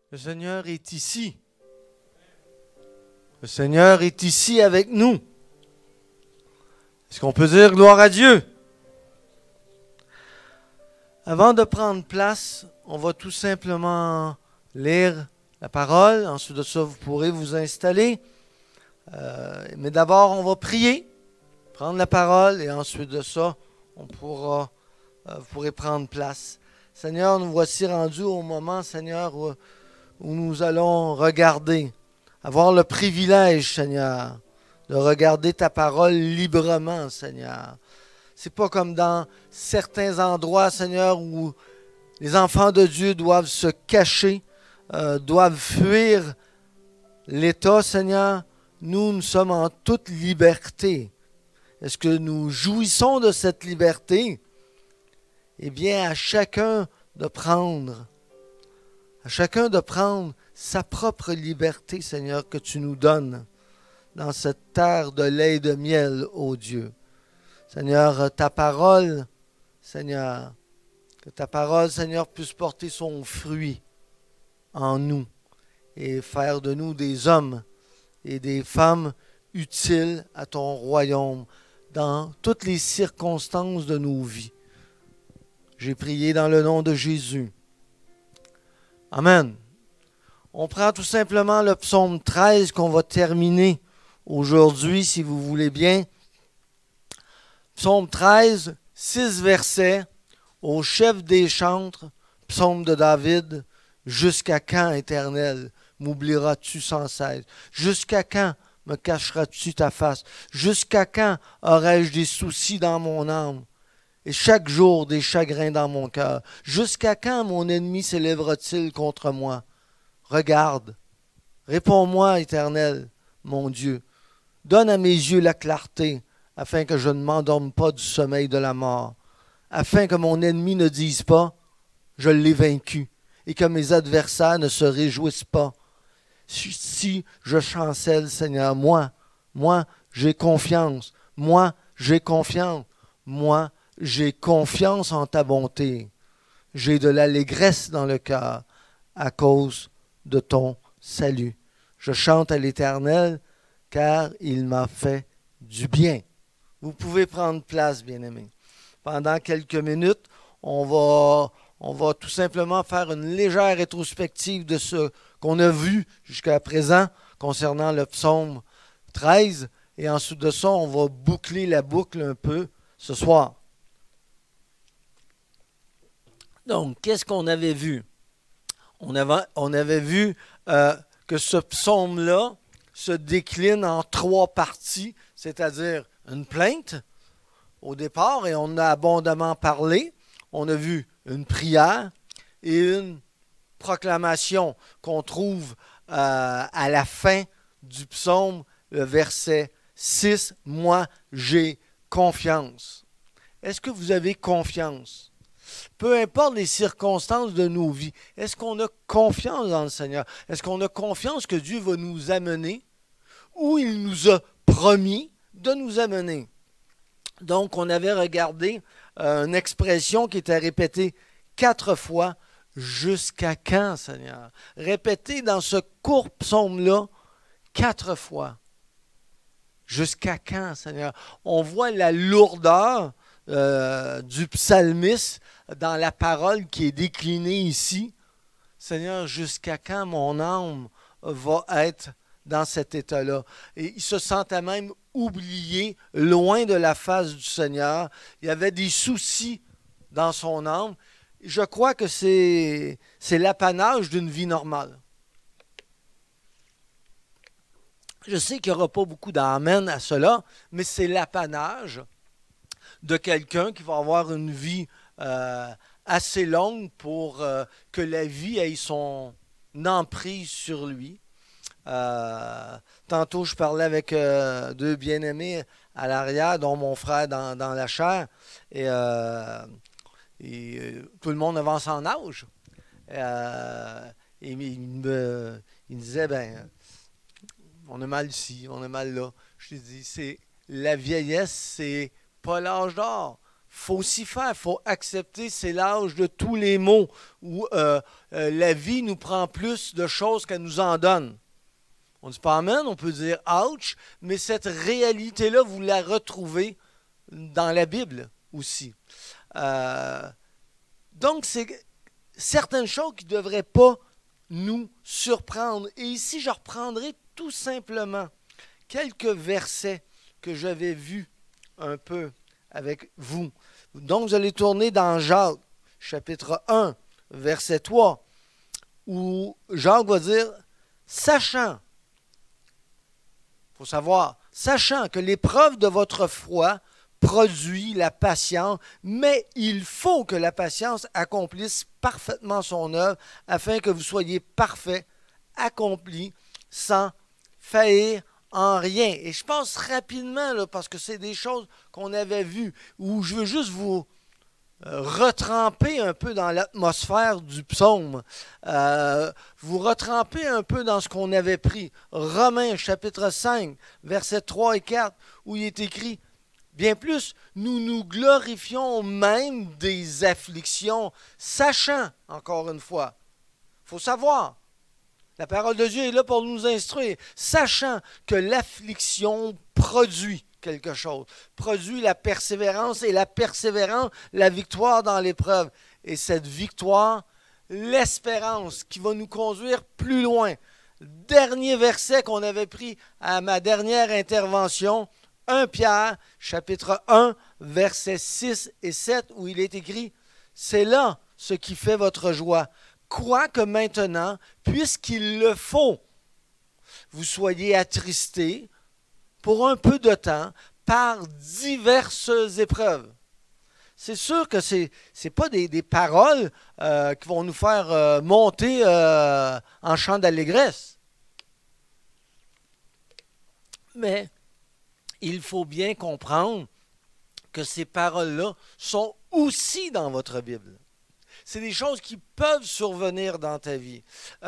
Le Seigneur est ici. Le Seigneur est ici avec nous. Est-ce qu'on peut dire gloire à Dieu? Avant de prendre place, on va tout simplement lire la parole. Ensuite de ça, vous pourrez vous installer. Mais d'abord, on va prier, prendre la parole et ensuite de ça, vous pourrez prendre place. Seigneur, nous voici rendus au moment, Seigneur, où nous allons regarder, avoir le privilège, Seigneur, de regarder ta parole librement, Seigneur. C'est pas comme dans certains endroits, Seigneur, où les enfants de Dieu doivent se cacher, doivent fuir l'État, Seigneur. Nous sommes en toute liberté. Est-ce que nous jouissons de cette liberté? Eh bien, à chacun de prendre sa propre liberté, Seigneur, que tu nous donnes dans cette terre de lait et de miel, ô Dieu. Seigneur, ta parole, Seigneur, que ta parole, Seigneur, puisse porter son fruit en nous et faire de nous des hommes et des femmes utiles à ton royaume dans toutes les circonstances de nos vies. J'ai prié dans le nom de Jésus. Amen. On prend tout simplement le psaume 13 qu'on va terminer aujourd'hui, si vous voulez bien. Psaume 13, 6 versets, au chef des chantres, psaume de David, jusqu'à quand, Éternel, m'oublieras-tu sans cesse? Jusqu'à quand me cacheras-tu ta face? Jusqu'à quand aurai-je des soucis dans mon âme? Et chaque jour des chagrins dans mon cœur. Jusqu'à quand mon ennemi s'élèvera-t-il contre moi? Regarde, réponds-moi, Éternel, mon Dieu. Donne à mes yeux la clarté, afin que je ne m'endorme pas du sommeil de la mort, afin que mon ennemi ne dise pas, je l'ai vaincu, et que mes adversaires ne se réjouissent pas. Si je chancelle, Seigneur, moi, j'ai confiance, moi, j'ai confiance en ta bonté. J'ai de l'allégresse dans le cœur à cause de ton salut. Je chante à l'Éternel car il m'a fait du bien. Vous pouvez prendre place, bien-aimés. Pendant quelques minutes, on va tout simplement faire une légère rétrospective de ce qu'on a vu jusqu'à présent concernant le psaume 13. Et ensuite de ça, on va boucler la boucle un peu ce soir. Donc, qu'est-ce qu'on avait vu? On avait vu que ce psaume-là se décline en 3 parties, c'est-à-dire une plainte au départ, et on en a abondamment parlé. On a vu une prière et une proclamation qu'on trouve à la fin du psaume, le verset 6. Moi, j'ai confiance. Est-ce que vous avez confiance? Peu importe les circonstances de nos vies, est-ce qu'on a confiance dans le Seigneur? Est-ce qu'on a confiance que Dieu va nous amener où il nous a promis de nous amener? Donc, on avait regardé une expression qui était répétée 4 fois. Jusqu'à quand, Seigneur? Répétée dans ce court psaume-là 4 fois. Jusqu'à quand, Seigneur? On voit la lourdeur du psalmiste dans la parole qui est déclinée ici. Seigneur, jusqu'à quand mon âme va être dans cet état-là? Et il se sentait même oublié, loin de la face du Seigneur. Il y avait des soucis dans son âme. Je crois que c'est l'apanage d'une vie normale. Je sais qu'il n'y aura pas beaucoup d'amen à cela, mais c'est l'apanage de quelqu'un qui va avoir une vie assez longue pour que la vie ait son emprise sur lui. Tantôt, je parlais avec 2 bien-aimés à l'arrière, dont mon frère dans la chair, et tout le monde avance en âge. Et il me disait, ben, on a mal ici, on a mal là. Je lui dis, la vieillesse, c'est pas l'âge d'or. faut s'y faire, faut accepter, c'est l'âge de tous les maux, où la vie nous prend plus de choses qu'elle nous en donne. On ne dit pas amen, on peut dire ouch, mais cette réalité-là, vous la retrouvez dans la Bible aussi. Donc, c'est certaines choses qui ne devraient pas nous surprendre. Et ici, je reprendrai tout simplement quelques versets que j'avais vus un peu avec vous. Donc, vous allez tourner dans Jacques, chapitre 1, verset 3, où Jacques va dire, sachant, il faut savoir, sachant que l'épreuve de votre foi produit la patience, mais il faut que la patience accomplisse parfaitement son œuvre, afin que vous soyez parfaits, accomplis, sans faillir en rien. Et je pense rapidement, là, parce que c'est des choses qu'on avait vues, où je veux juste vous retremper un peu dans l'atmosphère du psaume, vous retremper un peu dans ce qu'on avait pris. Romains chapitre 5, versets 3 et 4, où il est écrit, bien plus, nous nous glorifions même des afflictions, sachant, encore une fois, il faut savoir, la parole de Dieu est là pour nous instruire, sachant que l'affliction produit quelque chose, produit la persévérance, et la persévérance, la victoire dans l'épreuve. Et cette victoire, l'espérance qui va nous conduire plus loin. Dernier verset qu'on avait pris à ma dernière intervention, 1 Pierre, chapitre 1, versets 6 et 7, où il est écrit, « C'est là ce qui fait votre joie, quoique maintenant, puisqu'il le faut, vous soyez attristés pour un peu de temps par diverses épreuves. » C'est sûr que ce n'est pas des paroles qui vont nous faire monter en chant d'allégresse. Mais il faut bien comprendre que ces paroles-là sont aussi dans votre Bible. C'est des choses qui peuvent survenir dans ta vie.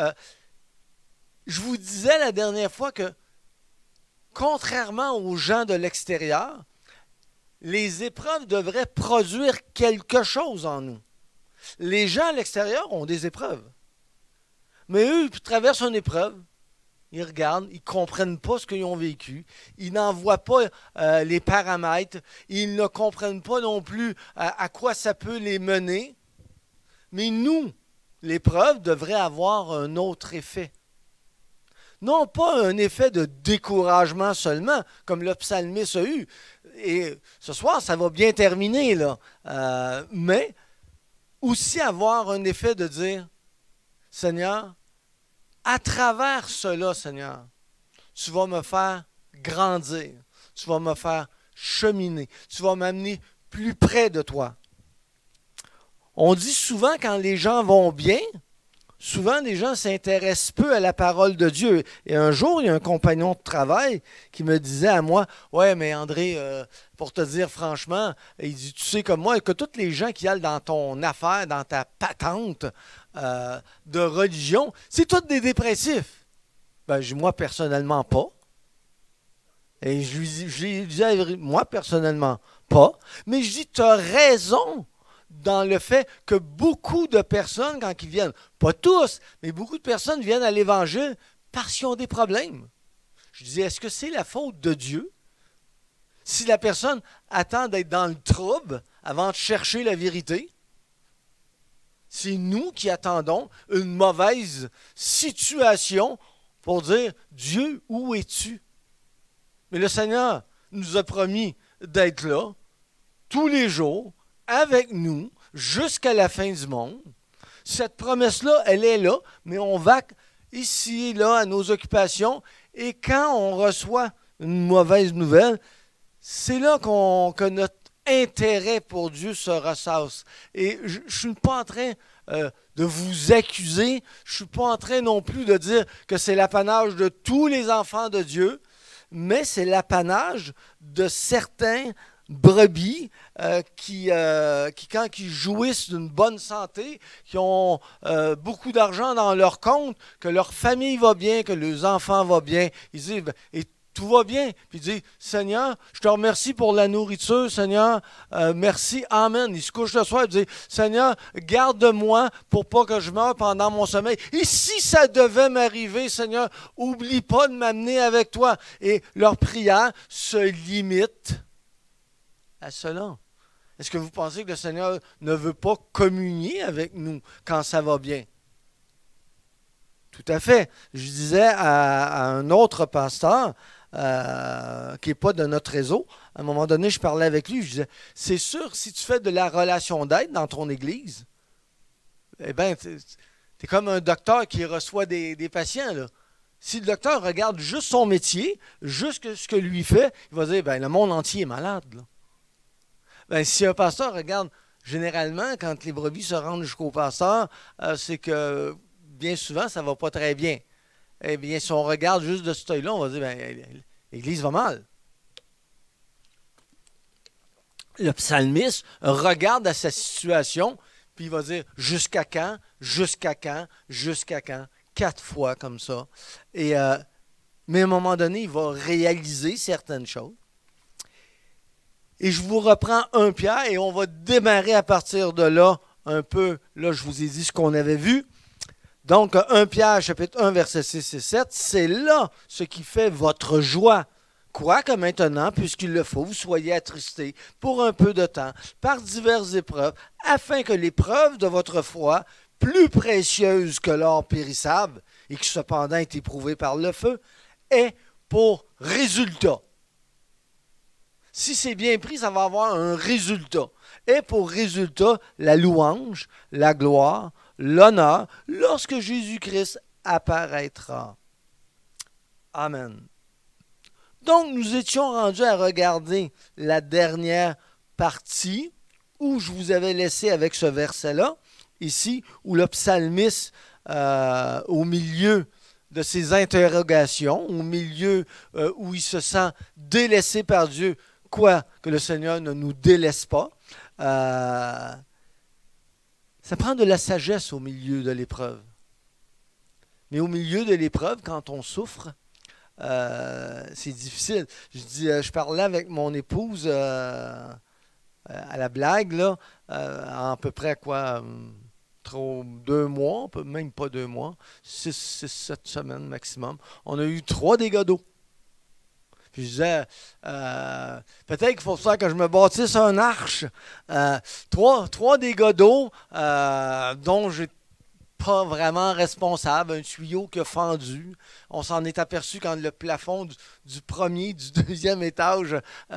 Je vous disais la dernière fois que, contrairement aux gens de l'extérieur, les épreuves devraient produire quelque chose en nous. Les gens à l'extérieur ont des épreuves. Mais eux, ils traversent une épreuve, ils regardent, ils ne comprennent pas ce qu'ils ont vécu, ils n'en voient pas les paramètres, ils ne comprennent pas non plus à quoi ça peut les mener. Mais nous, l'épreuve devrait avoir un autre effet. Non pas un effet de découragement seulement, comme le psalmiste a eu. Et ce soir, ça va bien terminer, là. Mais aussi avoir un effet de dire, Seigneur, à travers cela, Seigneur, tu vas me faire grandir, tu vas me faire cheminer, tu vas m'amener plus près de toi. On dit souvent quand les gens vont bien, souvent les gens s'intéressent peu à la parole de Dieu. Et un jour, il y a un compagnon de travail qui me disait à moi, « Ouais, mais André, pour te dire franchement, il dit, tu sais comme moi, que tous les gens qui allent dans ton affaire, dans ta patente de religion, c'est tous des dépressifs. » Ben, je dis, moi, personnellement, pas. Et je lui dis, moi, personnellement, pas. Mais je dis, tu as raison dans le fait que beaucoup de personnes, quand ils viennent, pas tous, mais beaucoup de personnes viennent à l'Évangile parce qu'ils ont des problèmes. Je dis, est-ce que c'est la faute de Dieu? Si la personne attend d'être dans le trouble avant de chercher la vérité, c'est nous qui attendons une mauvaise situation pour dire, Dieu, où es-tu? Mais le Seigneur nous a promis d'être là tous les jours, avec nous, jusqu'à la fin du monde. Cette promesse-là, elle est là, mais on va ici et là à nos occupations, et quand on reçoit une mauvaise nouvelle, c'est là que notre intérêt pour Dieu se ressasse. Et je ne suis pas en train de vous accuser, je ne suis pas en train non plus de dire que c'est l'apanage de tous les enfants de Dieu, mais c'est l'apanage de certains brebis qui, quand ils jouissent d'une bonne santé, qui ont beaucoup d'argent dans leur compte, que leur famille va bien, que leurs enfants vont bien, ils disent, et tout va bien. Puis il dit, Seigneur, je te remercie pour la nourriture, Seigneur, merci, Amen. Il se couche le soir, il dit, Seigneur, garde-moi pour pas que je meure pendant mon sommeil. Et si ça devait m'arriver, Seigneur, oublie pas de m'amener avec toi. Et leur prière se limite à cela. Est-ce que vous pensez que le Seigneur ne veut pas communier avec nous quand ça va bien? Tout à fait. Je disais à un autre pasteur, qui n'est pas de notre réseau, à un moment donné, je parlais avec lui, je disais, c'est sûr, si tu fais de la relation d'aide dans ton église, eh bien, tu es comme un docteur qui reçoit des patients, là. Si le docteur regarde juste son métier, juste ce que lui fait, il va dire, ben, le monde entier est malade, là. Ben, si un pasteur regarde, généralement, quand les brebis se rendent jusqu'au pasteur, c'est que bien souvent, ça ne va pas très bien. Eh bien, si on regarde juste de cet œil-là, on va dire, ben, l'Église va mal. Le psalmiste regarde à sa situation, puis il va dire, jusqu'à quand, jusqu'à quand, jusqu'à quand, 4 fois comme ça. Et, mais à un moment donné, il va réaliser certaines choses. Et je vous reprends 1 Pierre et on va démarrer à partir de là, un peu, là je vous ai dit ce qu'on avait vu. Donc, 1 Pierre, chapitre 1, versets 6 et 7, c'est là ce qui fait votre joie. Quoique maintenant, puisqu'il le faut, vous soyez attristés pour un peu de temps, par diverses épreuves, afin que l'épreuve de votre foi, plus précieuse que l'or périssable, et qui cependant est éprouvée par le feu, ait pour résultat. Si c'est bien pris, ça va avoir un résultat. Et pour résultat, la louange, la gloire, l'honneur, lorsque Jésus-Christ apparaîtra. Amen. Donc, nous étions rendus à regarder la dernière partie où je vous avais laissé avec ce verset-là, ici, où le psalmiste, au milieu de ses interrogations, au milieu où il se sent délaissé par Dieu, quoi que le Seigneur ne nous délaisse pas. Ça prend de la sagesse au milieu de l'épreuve. Mais au milieu de l'épreuve, quand on souffre, c'est difficile. Je parlais avec mon épouse à la blague, là, en à peu près quoi, 2 mois, même pas 2 mois, 6, 7 semaines maximum. On a eu 3 dégâts d'eau. Puis je disais, peut-être qu'il faut faire que je me bâtisse un arche. 3 dégâts d'eau dont j'ai pas vraiment responsable, un tuyau qui a fendu. On s'en est aperçu quand le plafond du premier, du deuxième étage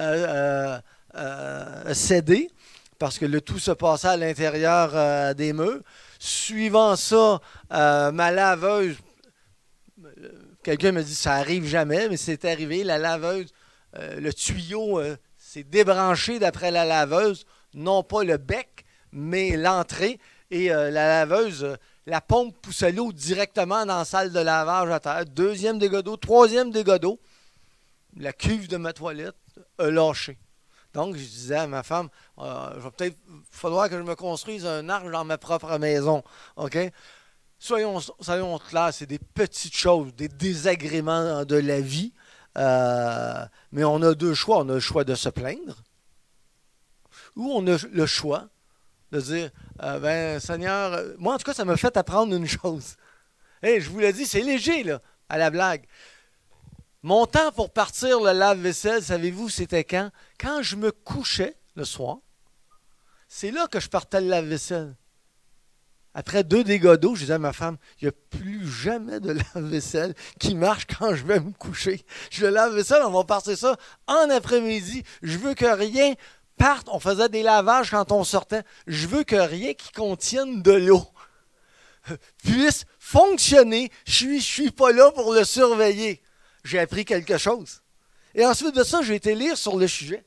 cédé, parce que le tout se passait à l'intérieur des murs. Suivant ça, ma laveuse, quelqu'un me dit ça arrive jamais, mais c'est arrivé, la laveuse, le tuyau s'est débranché d'après la laveuse, non pas le bec, mais l'entrée, et la laveuse, la pompe poussait l'eau directement dans la salle de lavage à terre. 2e dégât d'eau, 3e dégât d'eau, la cuve de ma toilette a lâché. Donc, je disais à ma femme, il va peut-être falloir que je me construise un arche dans ma propre maison. OK? Soyons clairs, c'est des petites choses, des désagréments de la vie. Mais on a 2 choix. On a le choix de se plaindre ou on a le choix de dire, ben Seigneur, moi en tout cas, ça m'a fait apprendre une chose. Hey, je vous l'ai dit, c'est léger, là, à la blague. Mon temps pour partir le lave-vaisselle, savez-vous, c'était quand? Quand je me couchais le soir, c'est là que je partais le lave-vaisselle. Après 2 dégâts d'eau, je disais à ma femme, il n'y a plus jamais de lave-vaisselle qui marche quand je vais me coucher. Je le lave-vaisselle, on va partir ça en après-midi. Je veux que rien parte. On faisait des lavages quand on sortait. Je veux que rien qui contienne de l'eau puisse fonctionner. Je suis pas là pour le surveiller. J'ai appris quelque chose. Et ensuite de ça, j'ai été lire sur le sujet.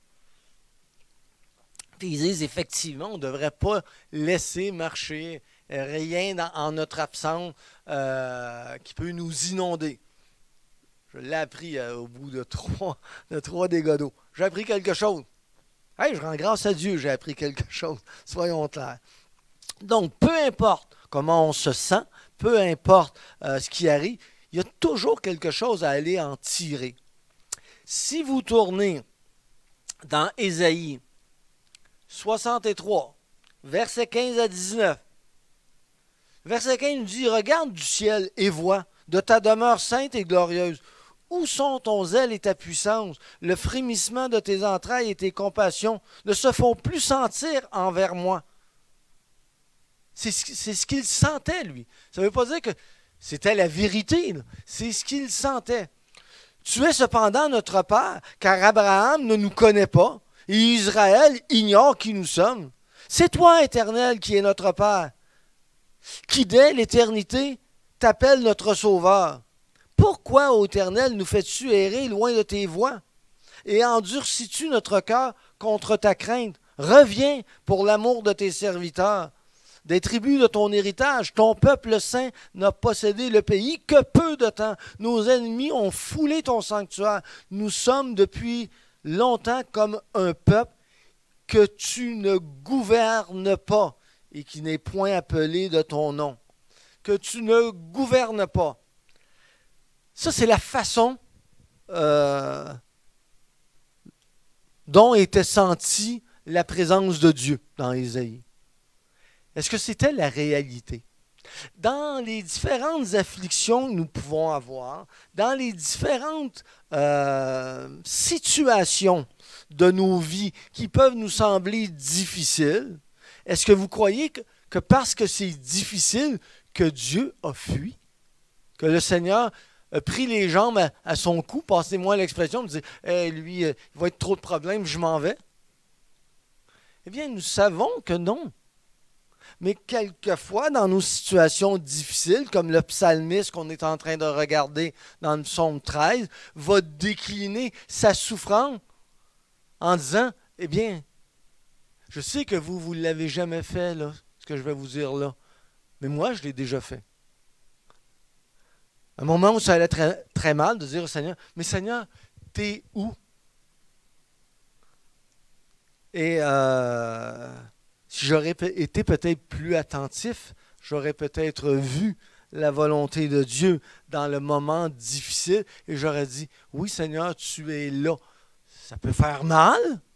Puis ils disent effectivement, on ne devrait pas laisser marcher rien en notre absence qui peut nous inonder. Je l'ai appris au bout de 3 dégâts d'eau. J'ai appris quelque chose. Hey, je rends grâce à Dieu, j'ai appris quelque chose. Soyons clairs. Donc, peu importe comment on se sent, peu importe ce qui arrive, il y a toujours quelque chose à aller en tirer. Si vous tournez dans Ésaïe 63, versets 15 à 19, verset 15 nous dit « Regarde du ciel et vois, de ta demeure sainte et glorieuse, où sont ton zèle et ta puissance? Le frémissement de tes entrailles et tes compassions ne se font plus sentir envers moi. » C'est ce qu'il sentait, lui. Ça ne veut pas dire que c'était la vérité, là. C'est ce qu'il sentait. Tu es cependant notre Père, car Abraham ne nous connaît pas, et Israël ignore qui nous sommes. C'est toi, Éternel, qui es notre Père, qui dès l'éternité t'appelle notre Sauveur. Pourquoi, ô Éternel, nous fais-tu errer loin de tes voies? Et endurcis-tu notre cœur contre ta crainte? Reviens pour l'amour de tes serviteurs. Des tribus de ton héritage, ton peuple saint n'a possédé le pays que peu de temps. Nos ennemis ont foulé ton sanctuaire. Nous sommes depuis longtemps comme un peuple que tu ne gouvernes pas et qui n'est point appelé de ton nom. Que tu ne gouvernes pas. Ça, c'est la façon dont était sentie la présence de Dieu dans Ésaïe. Est-ce que c'était la réalité? Dans les différentes afflictions que nous pouvons avoir, dans les différentes situations de nos vies qui peuvent nous sembler difficiles, est-ce que vous croyez que parce que c'est difficile, que Dieu a fui? Que le Seigneur a pris les jambes à son cou, passez-moi l'expression, me dit hey, lui, il va être trop de problèmes, je m'en vais. Eh bien, nous savons que non. Mais quelquefois, dans nos situations difficiles, comme le psalmiste qu'on est en train de regarder dans le psaume 13, va décliner sa souffrance en disant, eh bien, je sais que vous ne l'avez jamais fait, là, ce que je vais vous dire là, mais moi, je l'ai déjà fait. Un moment où ça allait très, très mal, de dire au Seigneur, mais Seigneur, t'es où? Et si j'aurais été peut-être plus attentif, j'aurais peut-être vu la volonté de Dieu dans le moment difficile et j'aurais dit, oui Seigneur, tu es là. Ça peut faire mal,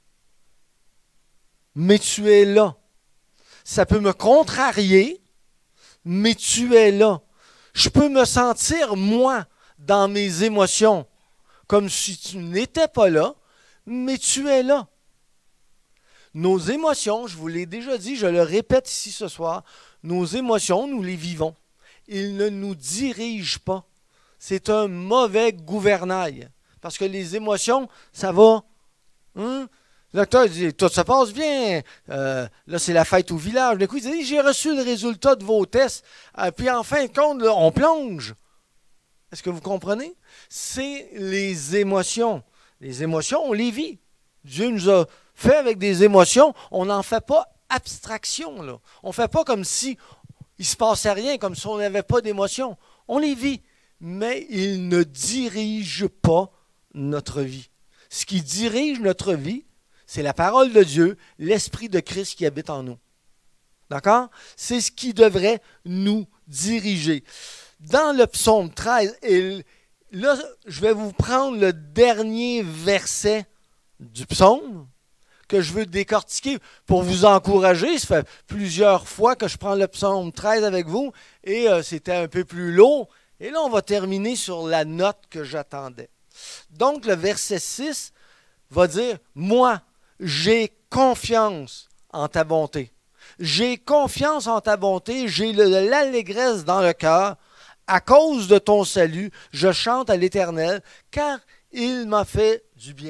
mais tu es là. Ça peut me contrarier, mais tu es là. Je peux me sentir, moi, dans mes émotions, comme si tu n'étais pas là, mais tu es là. Nos émotions, je vous l'ai déjà dit, je le répète ici ce soir, nos émotions, nous les vivons. Ils ne nous dirigent pas. C'est un mauvais gouvernail. Parce que les émotions, ça va. Le docteur dit, tout se passe bien. Là, c'est la fête au village. Du coup, il dit, j'ai reçu le résultat de vos tests. Puis en fin de compte, là, on plonge. Est-ce que vous comprenez? C'est les émotions. Les émotions, on les vit. Dieu nous a fait avec des émotions. On n'en fait pas abstraction. Là. On ne fait pas comme si il ne se passait rien, comme si on n'avait pas d'émotions. On les vit. Mais ils ne dirigent pas notre vie. Ce qui dirige notre vie, c'est la parole de Dieu, l'Esprit de Christ qui habite en nous. D'accord? C'est ce qui devrait nous diriger. Dans le psaume 13, et là, je vais vous prendre le dernier verset du psaume que je veux décortiquer pour vous encourager. Ça fait plusieurs fois que je prends le psaume 13 avec vous et c'était un peu plus lourd. Et là, on va terminer sur la note que j'attendais. Donc, le verset 6 va dire « Moi, j'ai confiance en ta bonté. J'ai confiance en ta bonté, j'ai l'allégresse dans le cœur. À cause de ton salut, je chante à l'Éternel, car il m'a fait du bien. »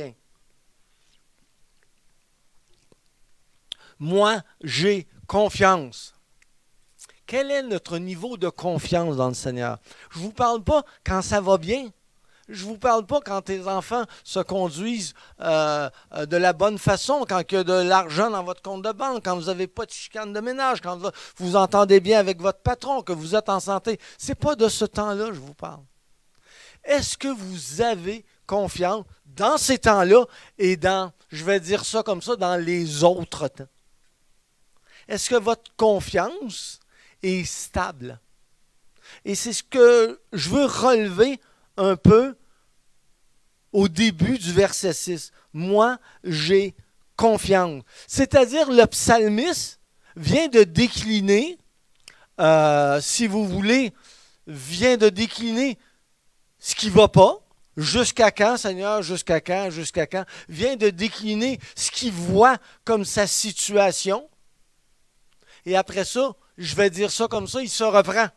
Moi, j'ai confiance. Quel est notre niveau de confiance dans le Seigneur? Je ne vous parle pas quand ça va bien. Je ne vous parle pas quand tes enfants se conduisent de la bonne façon, quand il y a de l'argent dans votre compte de banque, quand vous n'avez pas de chicane de ménage, quand vous vous entendez bien avec votre patron, que vous êtes en santé. Ce n'est pas de ce temps-là que je vous parle. Est-ce que vous avez confiance dans ces temps-là et dans, je vais dire ça comme ça, dans les autres temps? Est-ce que votre confiance est stable? Et c'est ce que je veux relever un peu au début du verset 6. Moi, j'ai confiance. C'est-à-dire, le psalmiste vient de décliner, si vous voulez, vient de décliner ce qui ne va pas. Jusqu'à quand, Seigneur? Jusqu'à quand? Jusqu'à quand? Vient de décliner ce qu'il voit comme sa situation. Et après ça, je vais dire ça comme ça, il se reprend.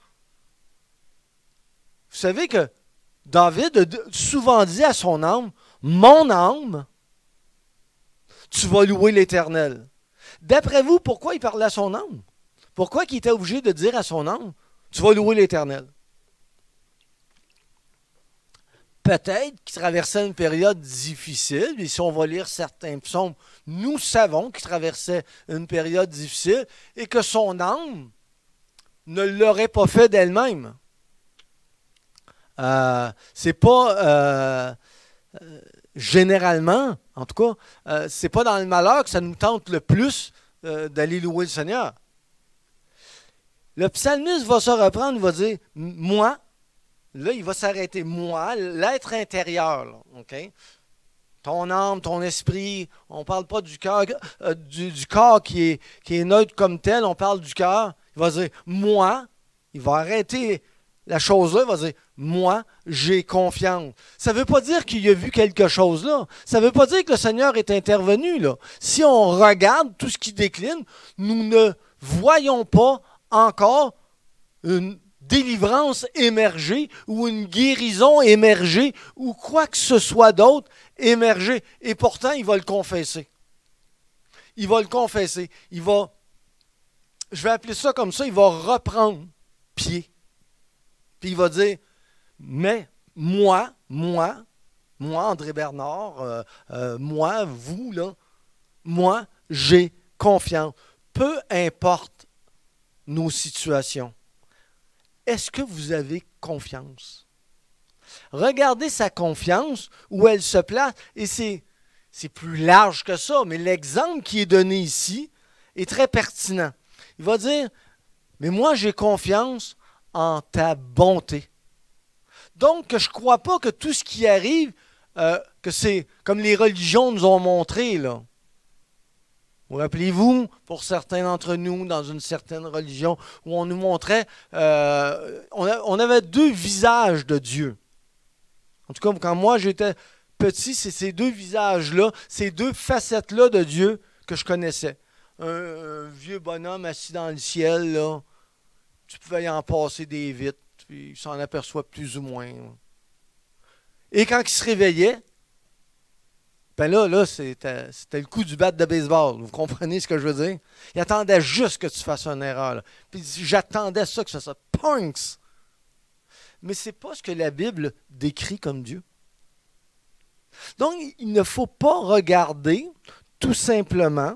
Vous savez que David a souvent dit à son âme, « Mon âme, tu vas louer l'Éternel. » D'après vous, pourquoi il parlait à son âme? Pourquoi il était obligé de dire à son âme, « Tu vas louer l'Éternel. » Peut-être qu'il traversait une période difficile, et si on va lire certains psaumes, nous savons qu'il traversait une période difficile et que son âme ne l'aurait pas fait d'elle-même. C'est pas généralement, en tout cas, c'est pas dans le malheur que ça nous tente le plus d'aller louer le Seigneur. Le psalmiste va se reprendre, il va dire, moi, là, il va s'arrêter. Moi, l'être intérieur, là, OK? Ton âme, ton esprit, on ne parle pas du cœur, du corps qui est neutre comme tel, on parle du cœur. Il va dire, moi, il va arrêter la chose-là, il va dire, moi, j'ai confiance. Ça ne veut pas dire qu'il a vu quelque chose là. Ça ne veut pas dire que le Seigneur est intervenu là. Si on regarde tout ce qui décline, nous ne voyons pas encore une délivrance émerger ou une guérison émerger ou quoi que ce soit d'autre émerger. Et pourtant, il va le confesser. Il va le confesser. Il va, je vais appeler ça comme ça, il va reprendre pied. Puis il va dire, mais moi, André Bernard, moi, vous, là, moi, j'ai confiance. Peu importe nos situations. Est-ce que vous avez confiance? Regardez sa confiance, où elle se place, et c'est plus large que ça, mais l'exemple qui est donné ici est très pertinent. Il va dire, mais moi j'ai confiance en ta bonté. Donc, je ne crois pas que tout ce qui arrive, que c'est comme les religions nous ont montré, là. Vous rappelez-vous, pour certains d'entre nous, dans une certaine religion, où on nous montrait, on avait deux visages de Dieu. En tout cas, quand moi j'étais petit, c'est ces deux visages-là, ces deux facettes-là de Dieu que je connaissais. Un vieux bonhomme assis dans le ciel, là, tu pouvais y en passer des vitres, puis il s'en aperçoit plus ou moins. Et quand il se réveillait, ben là c'était le coup du bat de baseball. Vous comprenez ce que je veux dire? Il attendait juste que tu fasses une erreur. Là. Puis j'attendais ça, que ça soit punks. Mais ce n'est pas ce que la Bible décrit comme Dieu. Donc, il ne faut pas regarder tout simplement.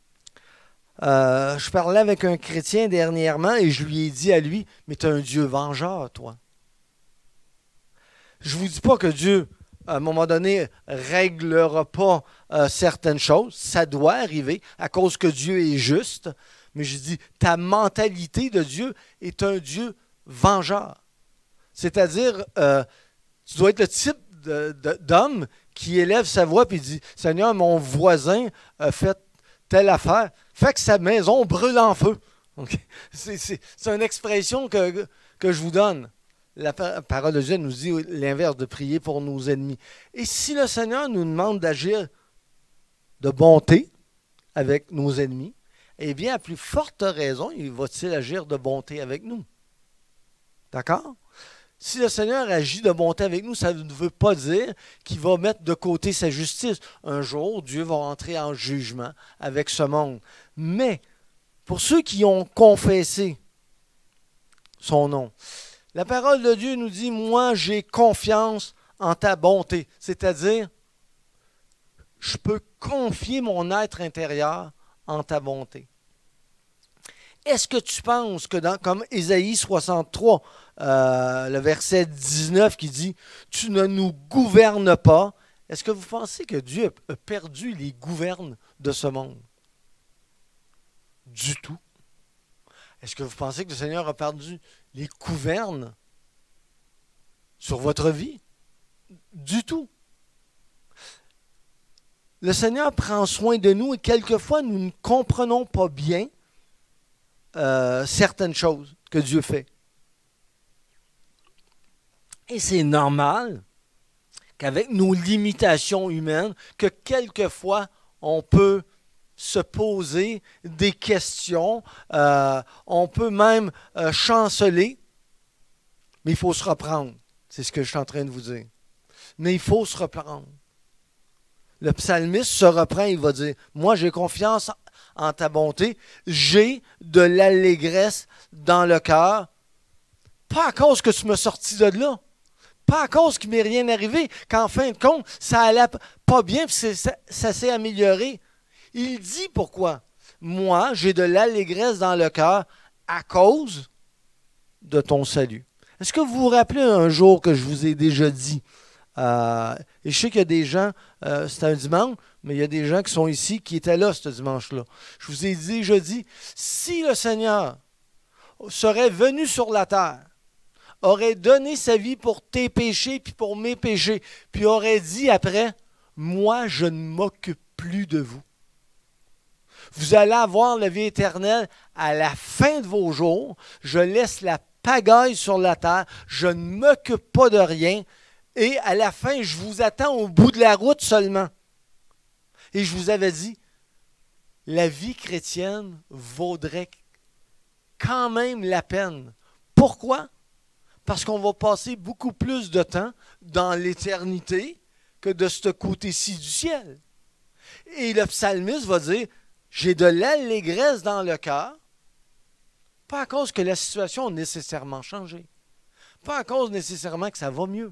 Je parlais avec un chrétien dernièrement et je lui ai dit à lui, mais tu es un Dieu vengeur, toi. Je ne vous dis pas que Dieu, à un moment donné, ne réglera pas certaines choses. Ça doit arriver à cause que Dieu est juste. Mais je dis, ta mentalité de Dieu est un Dieu vengeur. C'est-à-dire, tu dois être le type d'homme qui élève sa voix et dit, Seigneur, mon voisin a fait telle affaire, fait que sa maison brûle en feu. Okay? C'est une expression que je vous donne. La parole de Dieu nous dit l'inverse, de prier pour nos ennemis. Et si le Seigneur nous demande d'agir de bonté avec nos ennemis, eh bien, à plus forte raison, il va-t-il agir de bonté avec nous. D'accord? Si le Seigneur agit de bonté avec nous, ça ne veut pas dire qu'il va mettre de côté sa justice. Un jour, Dieu va entrer en jugement avec ce monde. Mais, pour ceux qui ont confessé son nom, la parole de Dieu nous dit, moi j'ai confiance en ta bonté. C'est-à-dire, je peux confier mon être intérieur en ta bonté. Est-ce que tu penses que comme Ésaïe 63, le verset 19 qui dit « Tu ne nous gouvernes pas », est-ce que vous pensez que Dieu a perdu les gouvernes de ce monde? Du tout. Est-ce que vous pensez que le Seigneur a perdu les gouvernes sur votre vie? Du tout. le Seigneur prend soin de nous et quelquefois nous ne comprenons pas bien certaines choses que Dieu fait. Et c'est normal qu'avec nos limitations humaines, que quelquefois on peut se poser des questions, on peut même chanceler, mais il faut se reprendre. C'est ce que je suis en train de vous dire. Mais il faut se reprendre. Le psalmiste se reprend, il va dire, moi j'ai confiance en ta bonté, j'ai de l'allégresse dans le cœur, pas à cause que tu m'as sorti de là, pas à cause qu'il ne m'est rien arrivé, qu'en fin de compte, ça allait pas bien, puis ça s'est amélioré. Il dit pourquoi. Moi, j'ai de l'allégresse dans le cœur à cause de ton salut. Est-ce que vous vous rappelez un jour que je vous ai déjà dit, et je sais qu'il y a des gens, c'était un dimanche, mais il y a des gens qui sont ici qui étaient là ce dimanche-là. Je vous ai dit, si le Seigneur serait venu sur la terre, aurait donné sa vie pour tes péchés puis pour mes péchés, puis aurait dit après, moi je ne m'occupe plus de vous. Vous allez avoir la vie éternelle à la fin de vos jours. Je laisse la pagaille sur la terre. Je ne m'occupe pas de rien. Et à la fin, je vous attends au bout de la route seulement. Et je vous avais dit, la vie chrétienne vaudrait quand même la peine. Pourquoi? Parce qu'on va passer beaucoup plus de temps dans l'éternité que de ce côté-ci du ciel. Et le psalmiste va dire, j'ai de l'allégresse dans le cœur, pas à cause que la situation a nécessairement changé, pas à cause nécessairement que ça va mieux,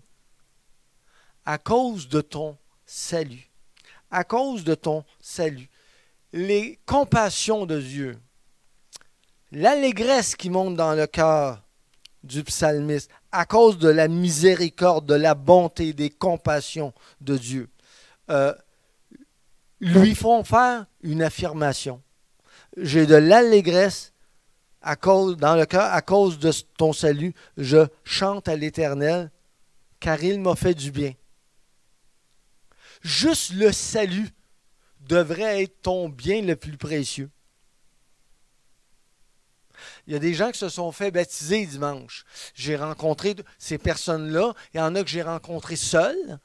à cause de ton salut, à cause de ton salut. Les compassions de Dieu, l'allégresse qui monte dans le cœur du psalmiste, à cause de la miséricorde, de la bonté, des compassions de Dieu, lui font faire une affirmation. J'ai de l'allégresse dans le cœur à cause de ton salut. Je chante à l'Éternel, car il m'a fait du bien. Juste le salut devrait être ton bien le plus précieux. Il y a des gens qui se sont fait baptiser dimanche. J'ai rencontré ces personnes-là. Il y en a que j'ai rencontrés seuls.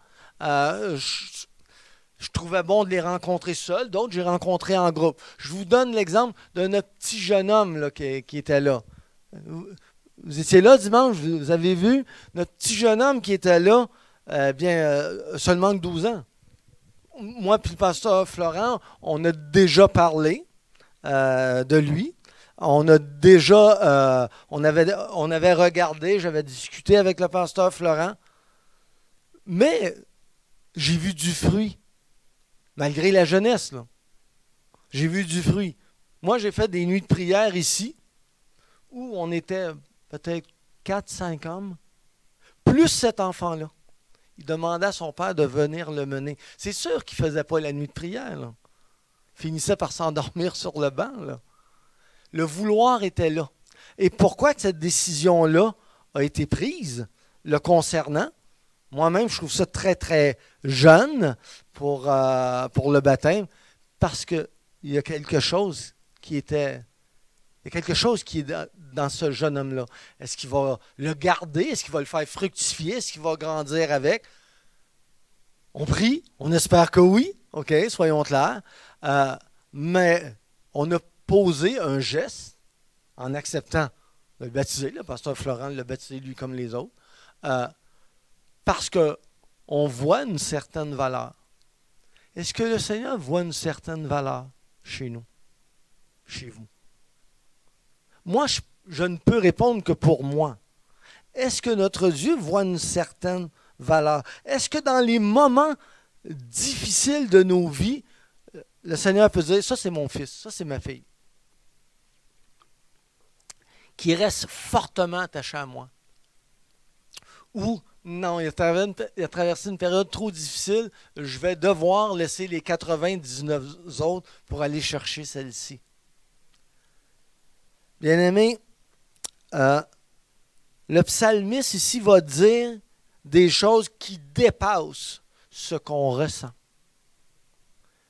Je trouvais bon de les rencontrer seuls. D'autres, j'ai rencontrés en groupe. Je vous donne l'exemple de notre petit jeune homme là, qui était là. Vous étiez là dimanche, vous avez vu notre petit jeune homme qui était là, seulement que 12 ans. Moi et le pasteur Florent, on a déjà parlé de lui. On a déjà, on avait regardé, j'avais discuté avec le pasteur Florent, mais j'ai vu du fruit, malgré la jeunesse, là. J'ai vu du fruit. Moi, j'ai fait des nuits de prière ici, où on était peut-être 4-5 hommes, plus cet enfant-là. Il demandait à son père de venir le mener. C'est sûr qu'il ne faisait pas la nuit de prière, là. Il finissait par s'endormir sur le banc, là. Le vouloir était là. Et pourquoi que cette décision-là a été prise, le concernant? Moi-même, je trouve ça très, très jeune pour le baptême, parce qu'il y a quelque chose qui est dans ce jeune homme-là. Est-ce qu'il va le garder? Est-ce qu'il va le faire fructifier? Est-ce qu'il va grandir avec? On prie, on espère que oui, OK, soyons clairs. Mais on a posé un geste en acceptant de le baptiser. Le pasteur Florent l'a baptisé lui comme les autres. Parce qu'on voit une certaine valeur. Est-ce que le Seigneur voit une certaine valeur chez nous, chez vous? Moi, je ne peux répondre que pour moi. Est-ce que notre Dieu voit une certaine valeur? Est-ce que dans les moments difficiles de nos vies, le Seigneur peut dire, ça c'est mon fils, ça c'est ma fille, qui reste fortement attaché à moi? Ou non, il a traversé une période trop difficile, je vais devoir laisser les 99 autres pour aller chercher celle-ci. Bien-aimé, le psalmiste ici va dire des choses qui dépassent ce qu'on ressent.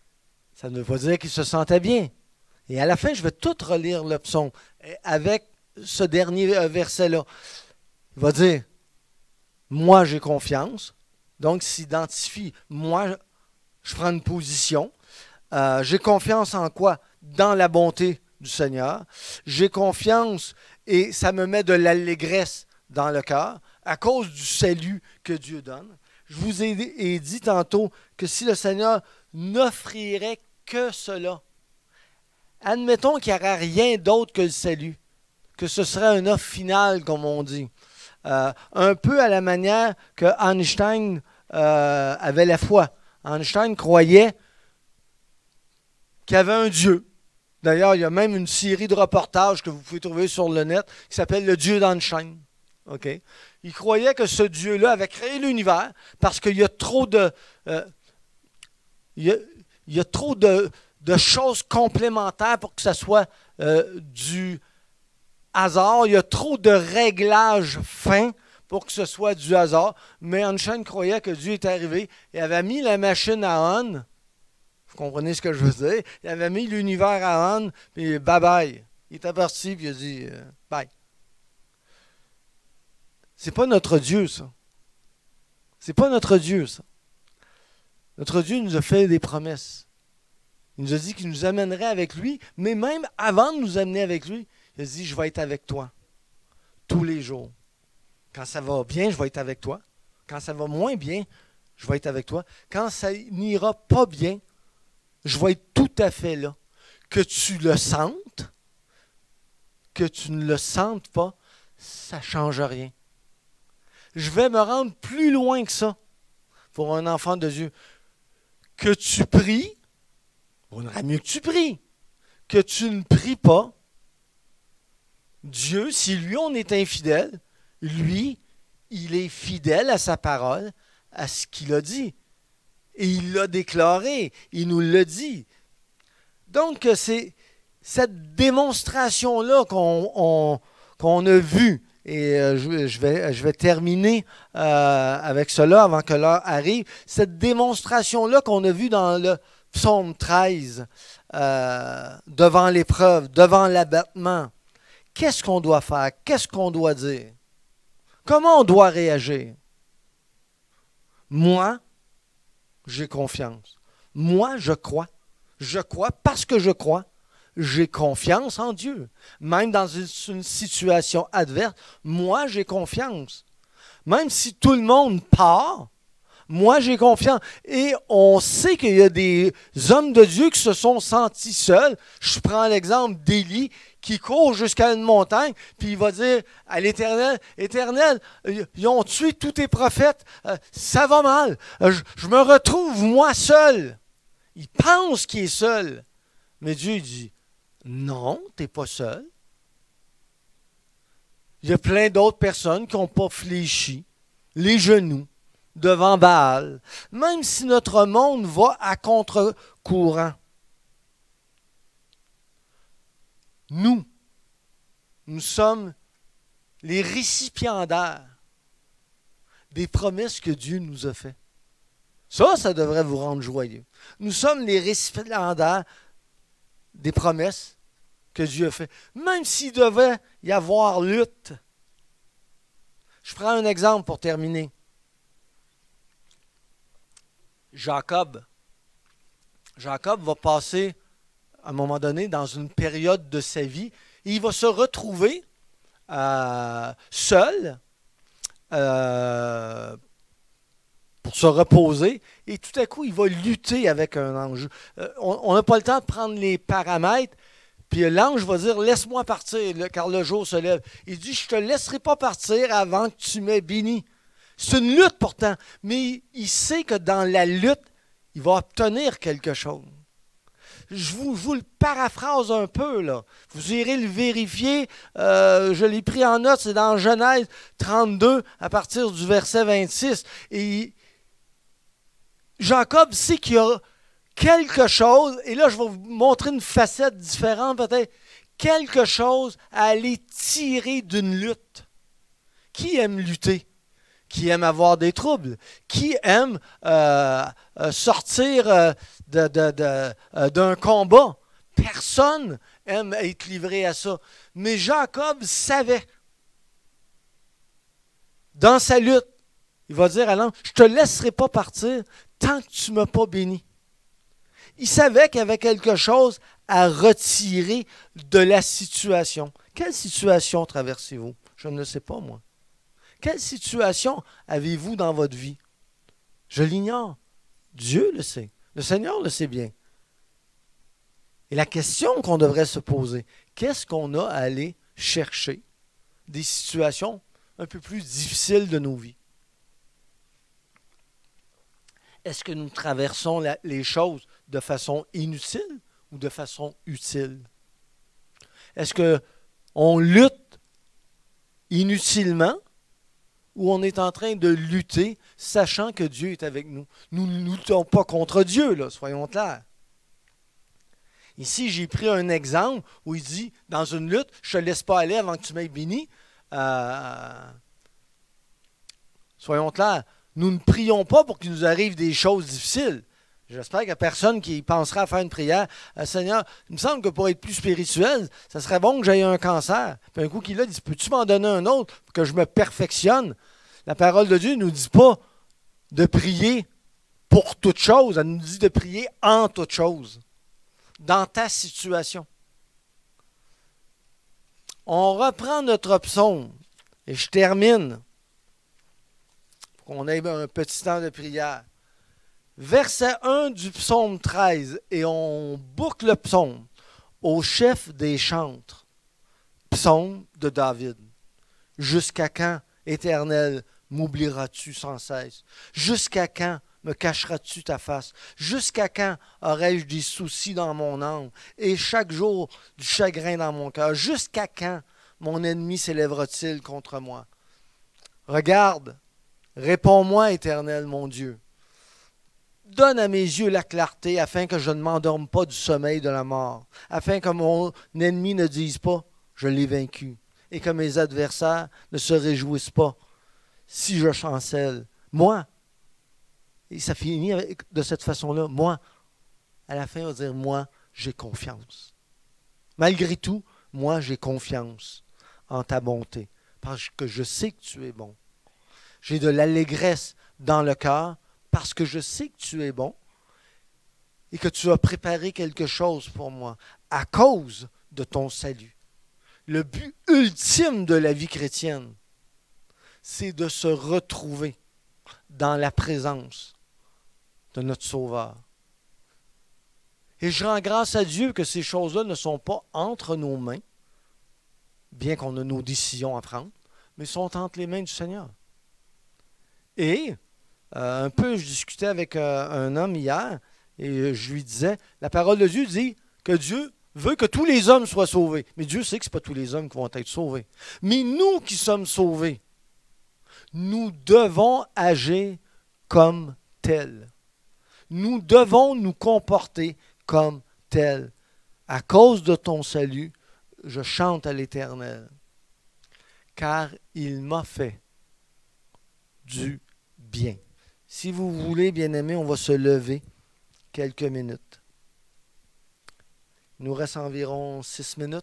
Ça ne veut pas dire qu'il se sentait bien. Et à la fin, je vais tout relire le psaume avec ce dernier verset-là. Il va dire, moi j'ai confiance. Donc, il s'identifie. Moi, je prends une position. J'ai confiance en quoi? Dans la bonté du Seigneur. J'ai confiance et ça me met de l'allégresse dans le cœur à cause du salut que Dieu donne. Je vous ai dit tantôt que si le Seigneur n'offrirait que cela, admettons qu'il n'y aurait rien d'autre que le salut, que ce serait une offre finale, comme on dit. Un peu à la manière que Einstein avait la foi. Einstein croyait qu'il y avait un Dieu. D'ailleurs, il y a même une série de reportages que vous pouvez trouver sur le net qui s'appelle Le Dieu d'Einstein. Okay? Il croyait que ce Dieu-là avait créé l'univers parce qu'il y a trop de... il y a trop de choses complémentaires pour que ça soit du hasard. Il y a trop de réglages fins pour que ce soit du hasard. Mais Einstein croyait que Dieu était arrivé et avait mis la machine à on. Vous comprenez ce que je veux dire? Il avait mis l'univers à on, puis bye-bye. Il était parti, puis il a dit bye. C'est pas notre Dieu, ça. C'est pas notre Dieu, ça. Notre Dieu nous a fait des promesses. Il nous a dit qu'il nous amènerait avec lui, mais même avant de nous amener avec lui, il a dit, je vais être avec toi tous les jours. Quand ça va bien, je vais être avec toi. Quand ça va moins bien, je vais être avec toi. Quand ça n'ira pas bien, je vais être tout à fait là. Que tu le sentes, que tu ne le sentes pas, ça ne change rien. Je vais me rendre plus loin que ça pour un enfant de Dieu. Que tu pries, on aurait mieux que tu pries. Que tu ne pries pas, Dieu, si lui on est infidèle, lui, il est fidèle à sa parole, à ce qu'il a dit. Et il l'a déclaré, il nous l'a dit. Donc, c'est cette démonstration-là qu'on a vue. Et je vais terminer avec cela avant que l'heure arrive. Cette démonstration-là qu'on a vue dans le psaume 13, devant l'épreuve, devant l'abattement. Qu'est-ce qu'on doit faire? Qu'est-ce qu'on doit dire? Comment on doit réagir? Moi, j'ai confiance. Moi, je crois. Je crois parce que je crois. J'ai confiance en Dieu. Même dans une situation adverse, moi, j'ai confiance. Même si tout le monde part, moi, j'ai confiance. Et on sait qu'il y a des hommes de Dieu qui se sont sentis seuls. Je prends l'exemple d'Élie qui court jusqu'à une montagne, puis il va dire à l'Éternel, « Éternel, ils ont tué tous tes prophètes, ça va mal, je me retrouve moi seul. » Il pense qu'il est seul. Mais Dieu dit, « Non, tu n'es pas seul. » Il y a plein d'autres personnes qui n'ont pas fléchi les genoux devant Baal, même si notre monde va à contre-courant. Nous sommes les récipiendaires des promesses que Dieu nous a faites. Ça devrait vous rendre joyeux. Nous sommes les récipiendaires des promesses que Dieu a faites. Même s'il devait y avoir lutte. Je prends un exemple pour terminer. Jacob va passer, à un moment donné, dans une période de sa vie, et il va se retrouver seul pour se reposer, et tout à coup, il va lutter avec un ange. On n'a pas le temps de prendre les paramètres, puis l'ange va dire, « Laisse-moi partir, car le jour se lève. » Il dit, « Je ne te laisserai pas partir avant que tu m'aies béni. » C'est une lutte pourtant, mais il sait que dans la lutte, il va obtenir quelque chose. Je vous le paraphrase un peu, là. Vous irez le vérifier. Je l'ai pris en note, c'est dans Genèse 32, à partir du verset 26. Et Jacob sait qu'il y a quelque chose, et là je vais vous montrer une facette différente peut-être, quelque chose à aller tirer d'une lutte. Qui aime lutter? Qui aime avoir des troubles? Qui aime sortir d'un combat? Personne aime être livré à ça. Mais Jacob savait, dans sa lutte, il va dire à l'ange, je ne te laisserai pas partir tant que tu ne m'as pas béni. Il savait qu'il y avait quelque chose à retirer de la situation. Quelle situation traversez-vous? Je ne le sais pas, moi. Quelle situation avez-vous dans votre vie? Je l'ignore. Dieu le sait. Le Seigneur le sait bien. Et la question qu'on devrait se poser, qu'est-ce qu'on a à aller chercher des situations un peu plus difficiles de nos vies? Est-ce que nous traversons les choses de façon inutile ou de façon utile? Est-ce qu'on lutte inutilement ou on est en train de lutter sachant que Dieu est avec nous? Nous ne luttons pas contre Dieu, là, soyons clairs. Ici, j'ai pris un exemple où il dit, dans une lutte, je ne te laisse pas aller avant que tu m'aies béni. Soyons clairs, nous ne prions pas pour qu'il nous arrive des choses difficiles. J'espère qu'il n'y a personne qui pensera à faire une prière. Seigneur, il me semble que pour être plus spirituel, ça serait bon que j'aie un cancer. Puis un coup qu'il a dit, peux-tu m'en donner un autre pour que je me perfectionne? La parole de Dieu ne nous dit pas de prier pour toute chose. Elle nous dit de prier en toute chose. Dans ta situation. On reprend notre psaume et je termine pour qu'on ait un petit temps de prière. Verset 1 du psaume 13 et on boucle le psaume au chef des chantres. Psaume de David. Jusqu'à quand, Éternel, m'oublieras-tu sans cesse? Jusqu'à quand me cacheras-tu ta face? Jusqu'à quand aurai-je des soucis dans mon âme et chaque jour du chagrin dans mon cœur? Jusqu'à quand mon ennemi s'élèvera-t-il contre moi? Regarde, réponds-moi, Éternel, mon Dieu. Donne à mes yeux la clarté afin que je ne m'endorme pas du sommeil de la mort, afin que mon ennemi ne dise pas « je l'ai vaincu » et que mes adversaires ne se réjouissent pas si je chancelle. Moi, et ça finit de cette façon-là. Moi, à la fin, on va dire, moi, j'ai confiance. Malgré tout, moi, j'ai confiance en ta bonté. Parce que je sais que tu es bon. J'ai de l'allégresse dans le cœur parce que je sais que tu es bon et que tu as préparé quelque chose pour moi à cause de ton salut. Le but ultime de la vie chrétienne, c'est de se retrouver dans la présence de notre Sauveur. Et je rends grâce à Dieu que ces choses-là ne sont pas entre nos mains, bien qu'on ait nos décisions à prendre, mais sont entre les mains du Seigneur. Et un peu, je discutais avec un homme hier, et je lui disais, la parole de Dieu dit que Dieu veut que tous les hommes soient sauvés. Mais Dieu sait que ce n'est pas tous les hommes qui vont être sauvés. Mais nous qui sommes sauvés, nous devons agir comme tels. Nous devons nous comporter comme tels. À cause de ton salut, je chante à l'Éternel, car il m'a fait du bien. Si vous voulez, bien-aimés, on va se lever quelques minutes. Il nous reste environ 6 minutes.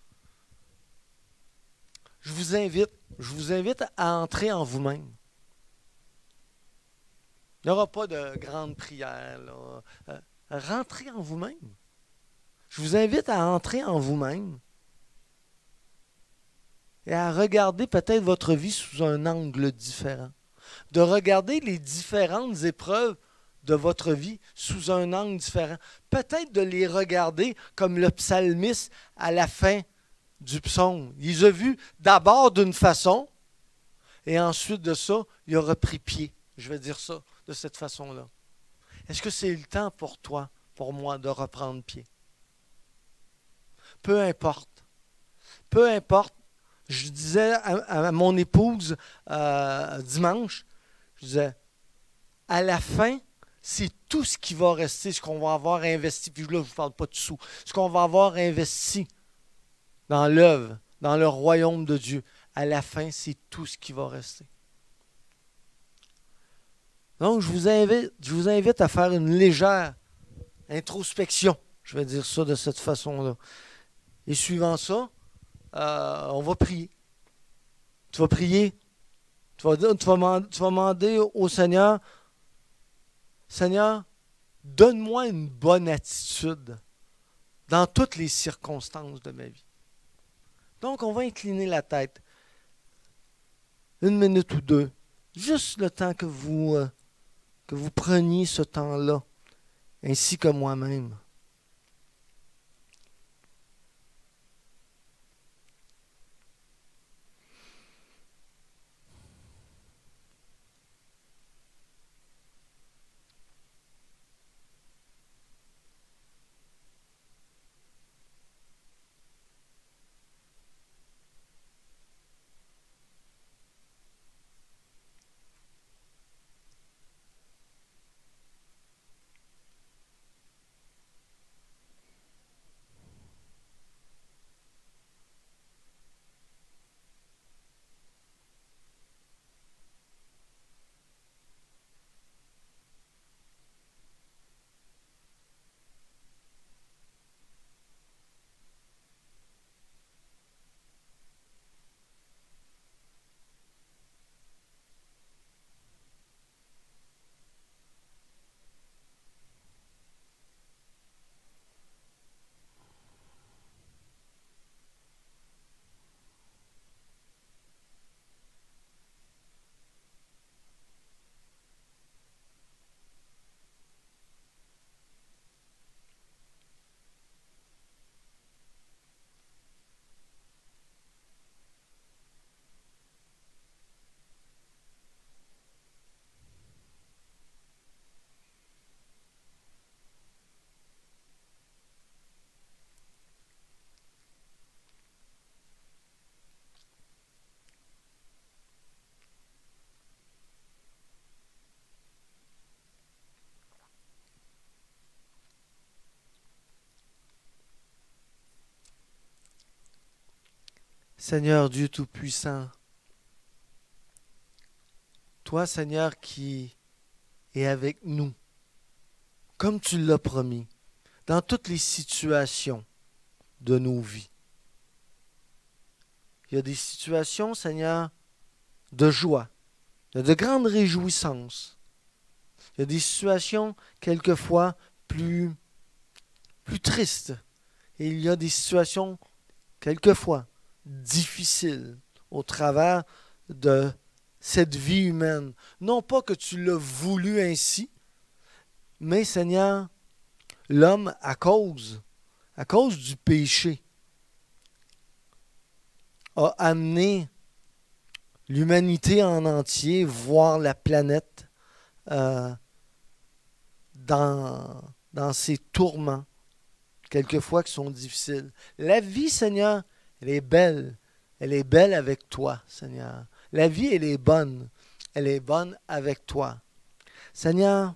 Je vous invite à entrer en vous-même. Il n'y aura pas de grande prière, là. Rentrez en vous-même. Je vous invite à entrer en vous-même et à regarder peut-être votre vie sous un angle différent. De regarder les différentes épreuves de votre vie sous un angle différent. Peut-être de les regarder comme le psalmiste à la fin du psaume. Il les a vus d'abord d'une façon et ensuite de ça, il a repris pied. Je vais dire ça de cette façon-là. Est-ce que c'est le temps pour toi, pour moi, de reprendre pied? Peu importe. Peu importe. Je disais à mon épouse dimanche, je disais, à la fin, c'est tout ce qui va rester, ce qu'on va avoir investi. Puis là, je ne vous parle pas de sous. Ce qu'on va avoir investi dans l'œuvre, dans le royaume de Dieu. À la fin, c'est tout ce qui va rester. Donc, je vous invite à faire une légère introspection. Je vais dire ça de cette façon-là. Et suivant ça, on va prier. Tu vas prier. Tu vas demander au Seigneur, Seigneur, donne-moi une bonne attitude dans toutes les circonstances de ma vie. Donc, on va incliner la tête 1 minute ou 2, juste le temps que vous preniez ce temps-là, ainsi que moi-même. Seigneur Dieu Tout-Puissant, toi, Seigneur, qui es avec nous, comme tu l'as promis, dans toutes les situations de nos vies. Il y a des situations, Seigneur, de joie, il y a de grandes réjouissances. Il y a des situations, quelquefois, plus tristes. Et il y a des situations, quelquefois, difficiles au travers de cette vie humaine. Non pas que tu l'as voulu ainsi, mais Seigneur, l'homme, à cause du péché, a amené l'humanité en entier voir la planète euh, dans ses tourments, quelquefois qui sont difficiles. La vie, Seigneur, elle est belle. Elle est belle avec toi, Seigneur. La vie, elle est bonne. Elle est bonne avec toi. Seigneur,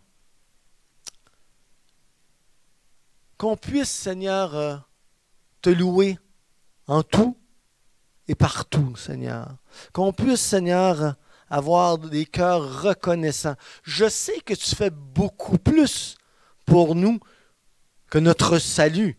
qu'on puisse, Seigneur, te louer en tout et partout, Seigneur. Qu'on puisse, Seigneur, avoir des cœurs reconnaissants. Je sais que tu fais beaucoup plus pour nous que notre salut.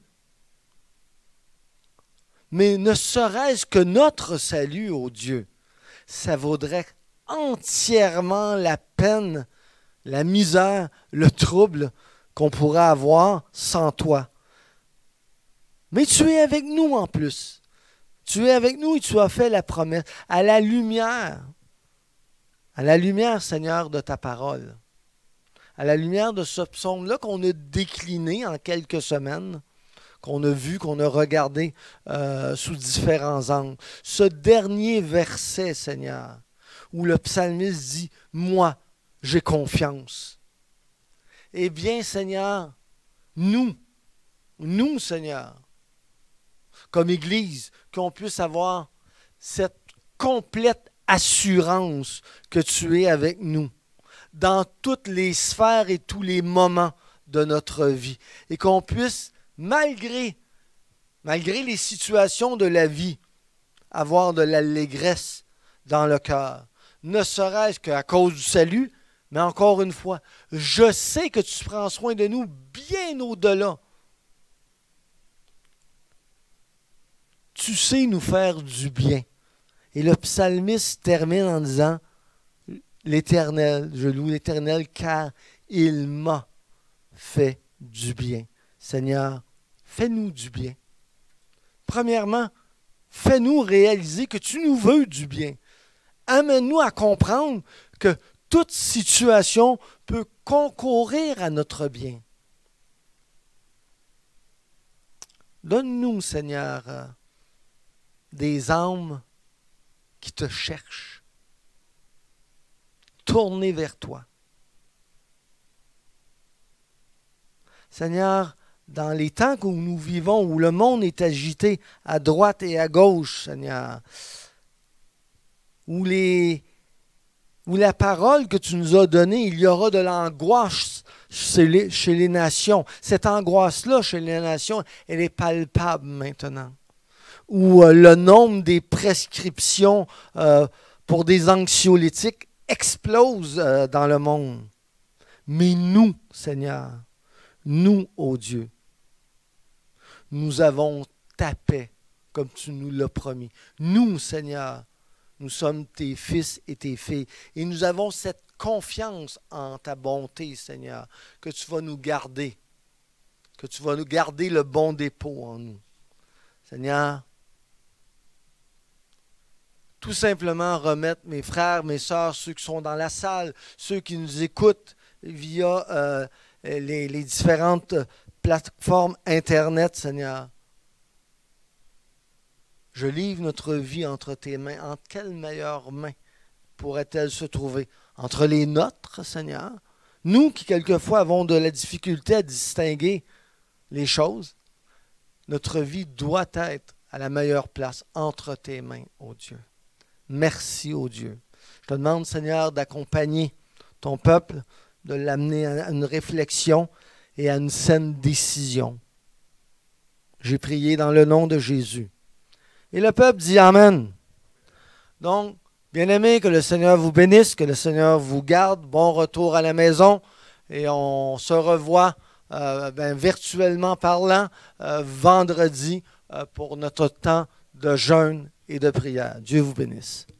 Mais ne serait-ce que notre salut, ô Dieu, ça vaudrait entièrement la peine, la misère, le trouble qu'on pourrait avoir sans toi. Mais tu es avec nous en plus. Tu es avec nous et tu as fait la promesse à la lumière, Seigneur, de ta parole, à la lumière de ce psaume-là qu'on a décliné en quelques semaines, qu'on a vu, qu'on a regardé sous différents angles. Ce dernier verset, Seigneur, où le psalmiste dit « Moi, j'ai confiance ». Eh bien, Seigneur, nous, Seigneur, comme Église, qu'on puisse avoir cette complète assurance que tu es avec nous dans toutes les sphères et tous les moments de notre vie. Et qu'on puisse, malgré les situations de la vie, avoir de l'allégresse dans le cœur. Ne serait-ce qu'à cause du salut, Mais encore une fois, je sais que tu prends soin de nous bien au-delà. Tu sais nous faire du bien. Et le psalmiste termine en disant, l'Éternel, je loue l'Éternel car il m'a fait du bien. Seigneur, fais-nous du bien. Premièrement, fais-nous réaliser que tu nous veux du bien. Amène-nous à comprendre que toute situation peut concourir à notre bien. Donne-nous, Seigneur, des âmes qui te cherchent, tournées vers toi. Seigneur, dans les temps où nous vivons, où le monde est agité à droite et à gauche, Seigneur, où la parole que tu nous as donnée, il y aura de l'angoisse chez les nations. Cette angoisse-là chez les nations, elle est palpable maintenant. Où le nombre des prescriptions pour des anxiolytiques explose dans le monde. Mais nous, Seigneur, nous, ô Dieu, nous avons ta paix comme tu nous l'as promis. Nous, Seigneur, nous sommes tes fils et tes filles. Et nous avons cette confiance en ta bonté, Seigneur, que tu vas nous garder. Que tu vas nous garder le bon dépôt en nous. Seigneur, tout simplement remettre mes frères, mes sœurs, ceux qui sont dans la salle, ceux qui nous écoutent via les différentes plateformes Internet, Seigneur. Je livre notre vie entre tes mains. Entre quelle meilleure main pourrait-elle se trouver? Entre les nôtres, Seigneur. Nous qui, quelquefois, avons de la difficulté à distinguer les choses, notre vie doit être à la meilleure place entre tes mains, ô Dieu. Merci, ô Dieu. Je te demande, Seigneur, d'accompagner ton peuple, de l'amener à une réflexion et à une saine décision. J'ai prié dans le nom de Jésus. Et le peuple dit Amen. Donc, bien-aimés, que le Seigneur vous bénisse, que le Seigneur vous garde. Bon retour à la maison. Et on se revoit virtuellement parlant vendredi pour notre temps de jeûne et de prière. Dieu vous bénisse.